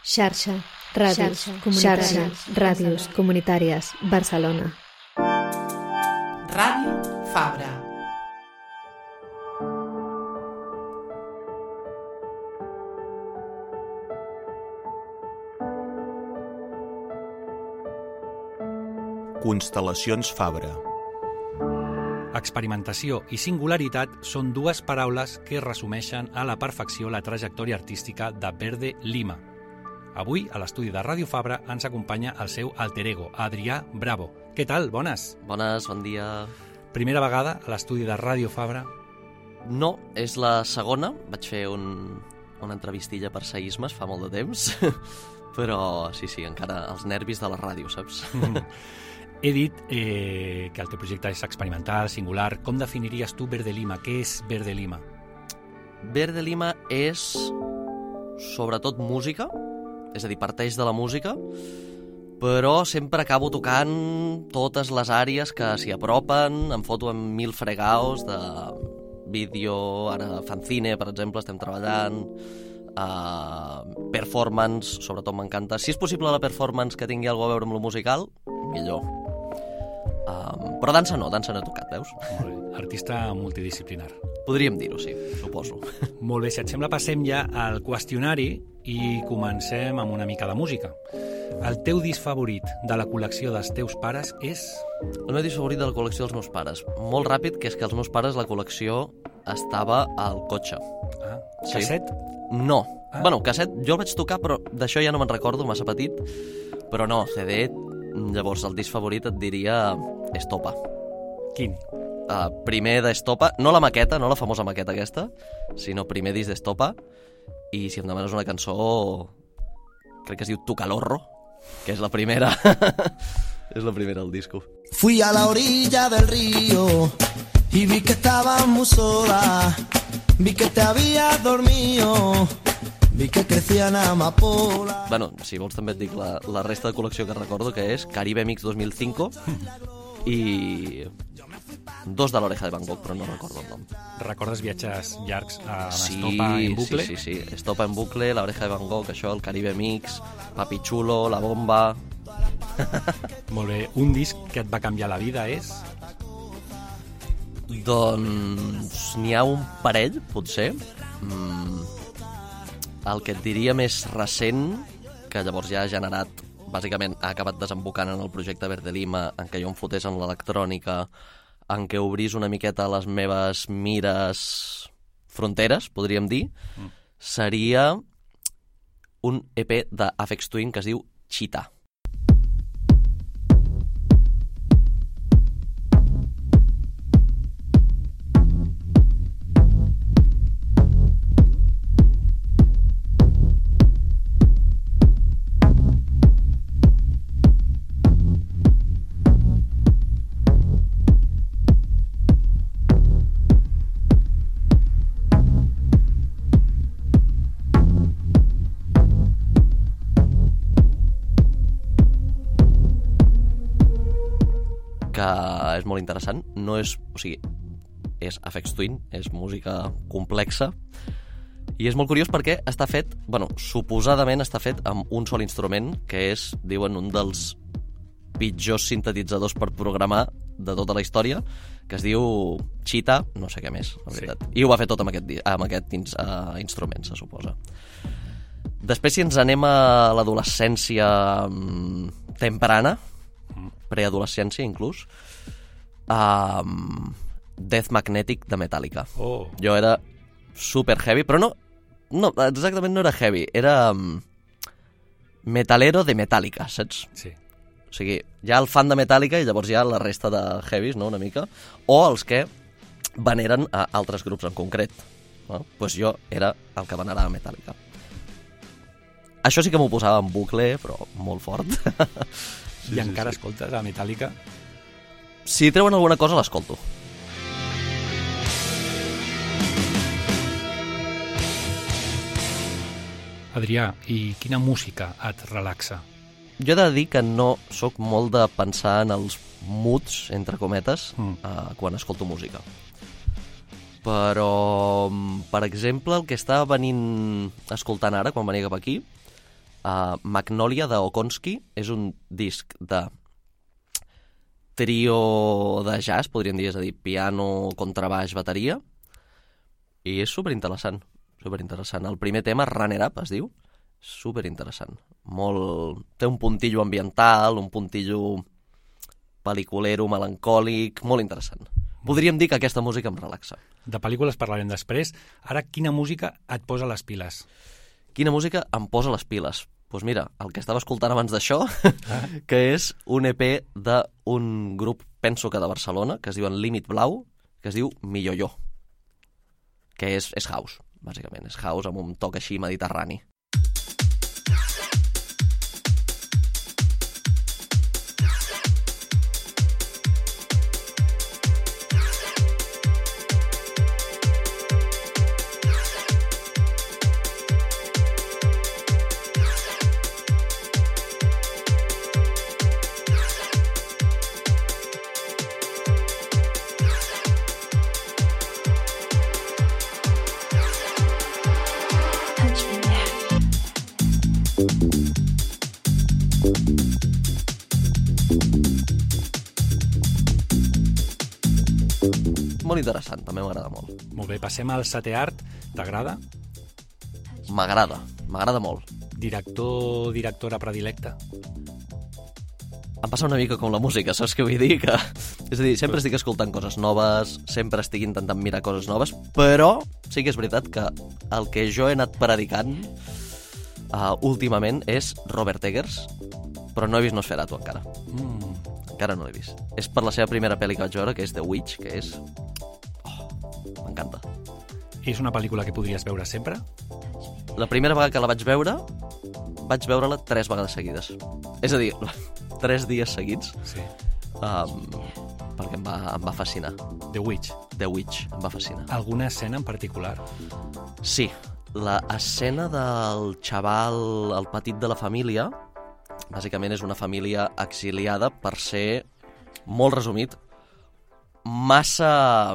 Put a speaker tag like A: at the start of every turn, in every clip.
A: Xarxa, ràdios comunitàries, Barcelona.
B: Ràdio Fabra.
C: Constel·lacions Fabra.
D: Experimentació i singularitat són dues paraules que resumeixen a la perfecció la trajectòria artística de Verde Lima. Avui, a l'estudi de Ràdio Fabra, ens acompanya el seu alter ego, Adrià Bravo. Què tal? Bones?
E: Bones, bon dia.
D: Primera vegada a l'estudi de Ràdio Fabra?
E: No, és la segona. Vaig fer una entrevistilla per Seismes fa molt de temps, però sí, encara els nervis de la ràdio, saps?
D: He dit que el teu projecte és experimental, singular. Com definiries tu Verde Lima? Què és Verde Lima?
E: Verde Lima és sobretot música, és a dir, parteix de la música, però sempre acabo tocant totes les àrees que s'hi apropen, em foto amb 1000 fregaos de vídeo, ara fanzine, per exemple, estem treballant, performance, sobretot m'encanta. Si és possible la performance que tingui alguna a veure amb lo musical, millor. Però dansa no he tocat, veus?
D: Molt bé. Artista multidisciplinar.
E: Podríem dir-ho, sí, suposo.
D: Molt bé, si et sembla passem ja al qüestionari i comencem amb una mica de música. El teu disc favorit de la col·lecció dels teus pares és?
E: El meu disc favorit de la col·lecció dels meus pares. Molt ràpid, que és que els meus pares la col·lecció estava al cotxe.
D: Casset?
E: No. Bueno, casset jo el vaig tocar, però d'això ja no me'n recordo, massa petit. Però no, CD. Llavors, el disc favorit et diria Estopa.
D: Quin?
E: Primer d'Estopa, no la maqueta, no la famosa maqueta aquesta, sinó primer disc d'Estopa, i si em demanes una cançó, crec que es diu Tu Calorro, que és la primera. És la primera del disco.
F: Fui a la orilla del río y vi que estabas muy sola, vi que te habías dormido, vi que crecían amapola.
E: Bueno, si vols també et dic la resta de col·lecció que recordo, que és Caribe Mix 2005 i dos de l'Oreja de Van Gogh, però no recordo el nom.
D: Recordes viatges llargs a
E: Sí,
D: Estopa en bucle?
E: Sí. Estopa en bucle, l'Oreja de Van Gogh, això, el Caribe Mix, Papi Chulo, La Bomba...
D: Molt bé. Un disc que et va canviar la vida és?
E: Doncs n'hi ha un parell, potser. El que et diria més recent, que llavors ja ha generat, bàsicament ha acabat desembocant en el projecte Verde Lima, en què jo em fotés en l'electrònica, en què obrís una miqueta les meves mires fronteres, podríem dir, seria un EP d'Aphex Twin que es diu Cheetah. Que és molt interessant, no és, o sigui, és Aphex Twin, és música complexa, i és molt curiós perquè està fet, bueno, suposadament està fet amb un sol instrument, que és, diuen, un dels pitjors sintetitzadors per programar de tota la història, que es diu Cheetah, no sé què més, la veritat. Sí. I ho va fer tot amb aquest instrument, se suposa. Després, si ens anem a l'adolescència temprana, preadolescència inclús, Death Magnetic de Metallica. Jo era super heavy, però no, exactament no era heavy, era metalero de Metallica, saps?
D: Sí.
E: O sigui, hi ha el fan de Metallica i llavors hi ha la resta de heavies, no?, una mica, o els que veneren a altres grups en concret. No? Pues jo era el que venerava Metallica. Això sí que m'ho posava en bucle, però molt fort.
D: I encara escoltes a Metallica?
E: Si treuen alguna cosa, l'escolto.
D: Adrià, i quina música et relaxa?
E: Jo he de dir que no sóc molt de pensar en els moods, entre cometes, quan escolto música. Però, per exemple, el que estava escoltant ara, quan venia cap aquí, Magnolia de Okonski. És un disc de trio de jazz, podríem dir, és a dir, piano, contrabaix, bateria, i és superinteressant, superinteressant. El primer tema, Runner Up, es diu, superinteressant. Molt... Té un puntillo ambiental, un puntillo pel·liculero, melancòlic, molt interessant. Podríem dir que aquesta música em relaxa.
D: De pel·lícules parlarem després. Ara, quina música et posa les piles?
E: Quina música em posa les piles? Doncs mira, el que estava escoltant abans d'això, que és un EP d'un grup, penso que de Barcelona, que es diuen Límit Blau, que es diu Milloyo, que és house, bàsicament. És house amb un toc així mediterrani. Molt interessant, també m'agrada molt.
D: Molt bé, passem al setè art. T'agrada?
E: M'agrada molt.
D: Director, directora predilecta?
E: Em passa una mica com la música, saps què vull dir? Que... És a dir, sempre estic escoltant coses noves, sempre estic intentant mirar coses noves, però sí que és veritat que el que jo he anat predicant últimament és Robert Eggers, però no he vist Nosferatu encara. Encara no l'he vist. És per la seva primera pel·li que vaig veure, que és The Witch, que és... m'encanta.
D: És una pel·lícula que podries veure sempre?
E: La primera vegada que la vaig veure-la 3 vegades seguides. És a dir, 3 dies seguits.
D: Sí.
E: Perquè em va fascinar.
D: The Witch.
E: The Witch, em va fascinar.
D: Alguna escena en particular?
E: Sí. La escena del xaval, el petit de la família, bàsicament és una família exiliada per ser, molt resumit, massa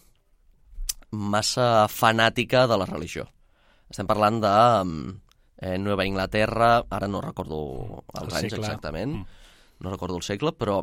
E: fanàtica de la religió. Estem parlant de Nova Inglaterra, ara no recordo els anys exactament, no recordo el segle, però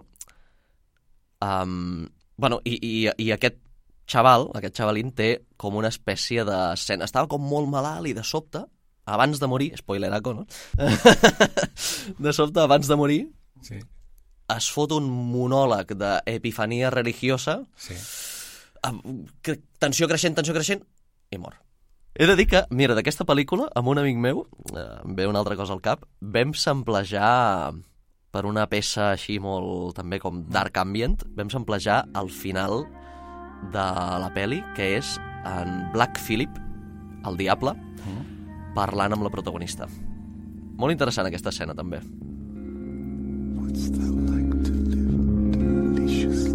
E: bueno, i aquest xavalín té com una espècie d'escena. Estava com molt malalt i de sobte, abans de morir, spoileraco, no? De sobte, abans de morir,
D: sí,
E: es fot un monòleg d'epifania religiosa,
D: sí,
E: tensió creixent, i mor. He de dir que, mira, d'aquesta pel·lícula, amb un amic meu, em ve una altra cosa al cap, vam samplejar per una peça així molt, també com dark ambient, vam samplejar el final de la pel·li, que és en Black Phillip, el diable, parlant amb la protagonista. Molt interessant aquesta escena, també.
B: What's that like to live deliciously?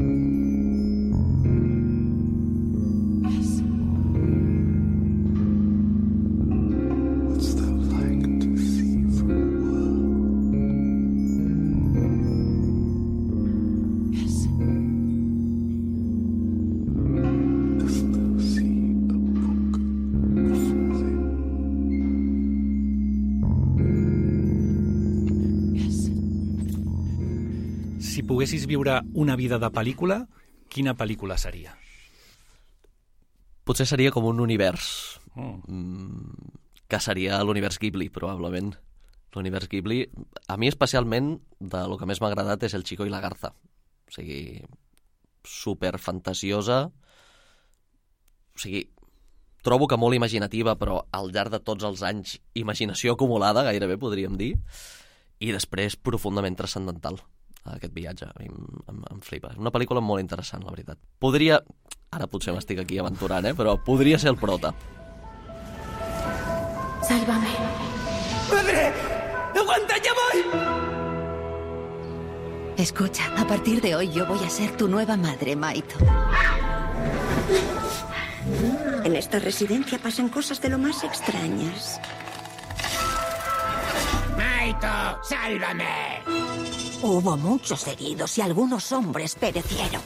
B: What's that like to see the world? Yes. As thou see a book before thee.
D: Si poguessis viure una vida de pel·lícula, quina pel·lícula seria?
E: Potser seria com un univers, que seria l'univers Ghibli, probablement. L'univers Ghibli, a mi especialment, lo que més m'ha agradat és El Chico i la Garza. O sigui, super fantasiosa. O sigui, trobo que molt imaginativa, però al llarg de tots els anys, imaginació acumulada, gairebé podríem dir, i després profundament transcendental. Aquest viatge, a mi em flipa. És una pel·lícula molt interessant, la veritat. Podria... Ara potser m'estic aquí aventurant, però podria ser el prota.
C: ¡Sálvame!
F: ¡Madre! ¡Aguanta, ya voy!
C: Escucha, a partir de hoy yo voy a ser tu nueva madre, Maito.
G: En esta residencia pasan cosas de lo más extrañas.
H: ¡Maito, sálvame!
G: Hubo muchos heridos y algunos hombres perecieron.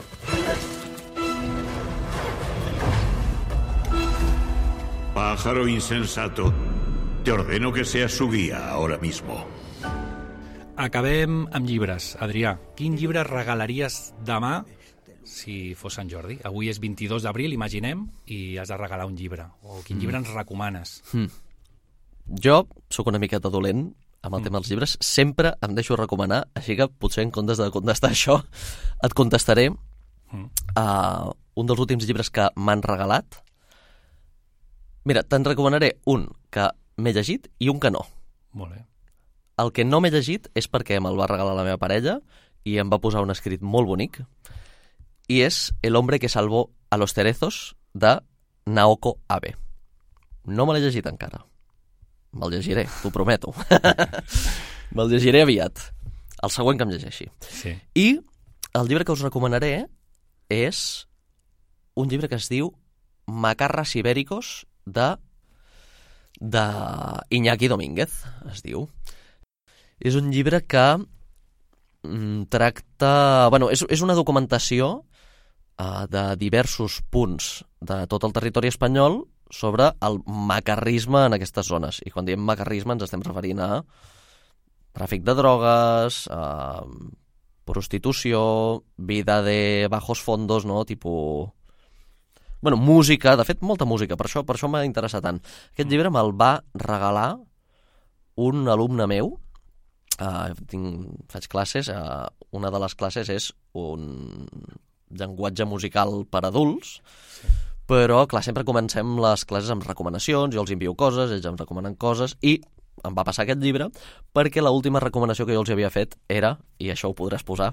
H: Pájaro insensato.
I: Te ordeno que seas su guía ahora mismo.
D: Acabem amb llibres. Adrià, quin llibre regalaries demà si fos Sant Jordi? Avui és 22 d'abril, imaginem, i has de regalar un llibre. O quin llibre ens recomanes?
E: Jo sóc una miqueta dolent amb el tema dels llibres. Sempre em deixo recomanar, així que potser en comptes de contestar això et contestaré un dels últims llibres que m'han regalat. Mira, te'n recomanaré un que m'he llegit i un que no.
D: Molt bé.
E: El que no m'he llegit és perquè me'l va regalar la meva parella i em va posar un escrit molt bonic, i és El hombre que salvó a los cerezos, de Naoko Abe. No me l'he llegit encara. Me'l llegiré, t'ho prometo. Me'l llegiré aviat. El següent que em llegeixi.
D: Sí.
E: I el llibre que us recomanaré és un llibre que es diu Macarras Ibéricos, de Iñaki Domínguez, es diu. És un llibre que tracta... Bueno, és una documentació de diversos punts de tot el territori espanyol sobre el macarrisme en aquestes zones. I quan diem macarrisme ens estem referint a tràfic de drogues, prostitució, vida de bajos fondos, no? Tipus... Bueno, música, de fet, molta música, per això m'ha interessat tant. Aquest llibre me'l va regalar un alumne meu. Faig classes, una de les classes és un llenguatge musical per adults, però clar, sempre comencem les classes amb recomanacions, jo els envio coses, ells em recomanen coses, i em va passar aquest llibre perquè l'última recomanació que jo els havia fet era, i això ho podràs posar,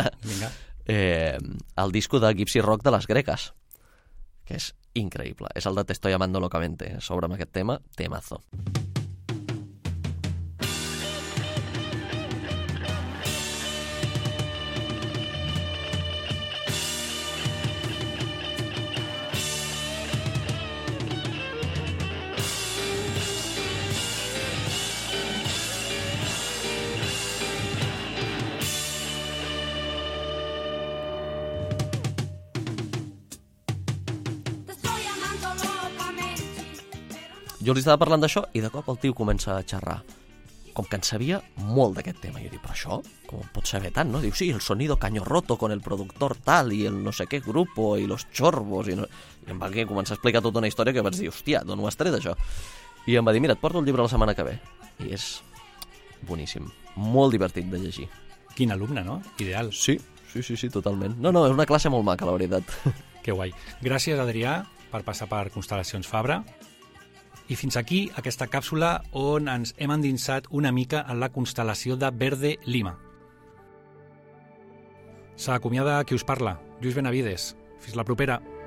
E: el disco de Gypsy Rock de les Greques, que és increïble, és el de Te estoy amando locamente, sobre amb aquest tema, temazo. Jo els estava parlant d'això i de cop el tio comença a xerrar. Com que en sabia molt d'aquest tema. Jo dic, però això, com pot saber tant, no? Diu, sí, el sonido caño roto con el productor tal i el no sé què grupo i los chorbos i em va començar a explicar tota una història que vaig dir, hòstia, d'on ho has tret això? I em va dir, mira, et porto el llibre la setmana que ve. I és boníssim. Molt divertit de llegir.
D: Quin alumne, no? Ideal.
E: Sí, totalment. No, és una classe molt maca, la veritat.
D: Que guai. Gràcies, Adrià, per passar per Constel·lacions Fabra. I fins aquí aquesta càpsula on ens hem endinsat una mica en la constel·lació de Verde Lima. S'acomiada qui us parla, Lluís Benavides. Fins la propera.